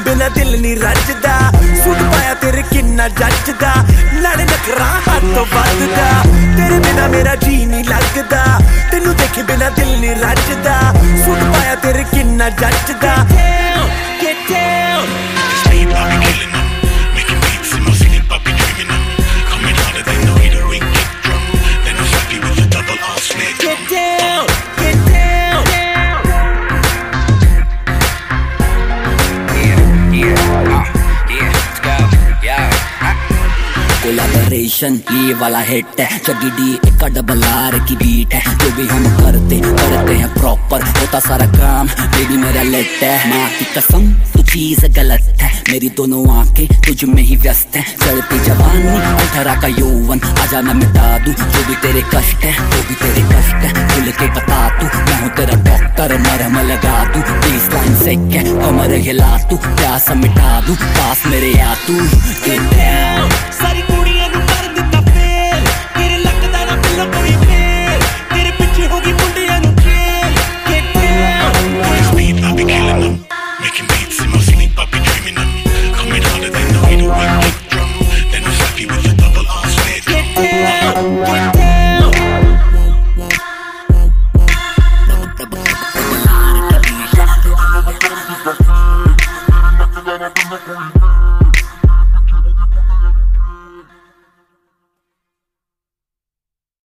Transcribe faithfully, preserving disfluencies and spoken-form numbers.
बिना दिल नहीं रजदा सूट पाया तेरे किन्ना जचदा नाले नखरा हाथों वधदा तेरे बिना मेरा जी नहीं लगदा तेनू देखे बिना दिल नहीं रजदा सूट पाया तेरे किन्ना जचदा Get down, Speed, I be killing them, making beats in my sleep, I be dreaming them. Coming harder than the way the ring kick drum. Then I'm happy with the double R snare drum. get down, get down. Yeah, yeah, uh, yeah, let's go, yeah. Collaboration ये वाला hit है जगी D एक double R की beat है जो भी हम करते करते हैं प्रॉपर होता सारा काम बेबी मेरा लेट है माँ की कसम तू चीज गलत है मेरी दोनों आंखें तुझ में ही व्यस्त है चढ़ती जवानी अठारह का यौवन आजा मैं मिटा दूं जो भी तेरे कष्ट है वो भी तेरे कष्ट है खुल के बता तू मैं हूँ तेरा डॉक्टर मरहम लगा दूं बीस लाइन से क्या कमर हिला तू प्यास मिटा दूं पास मेरे आ तू Get down सारी कुड़ियां नू कर दिता फेल तेरे लगदा ना पिल्लो कोई फेल तेरे पीछे होगी मुंडियां नू खेल Get down Speed, I be killing them, making beats in my sleep, I be dreaming them. Coming harder than the way the ring kick drum. Then I'm happy with the double R snare drum. Get down, get down double R की beat है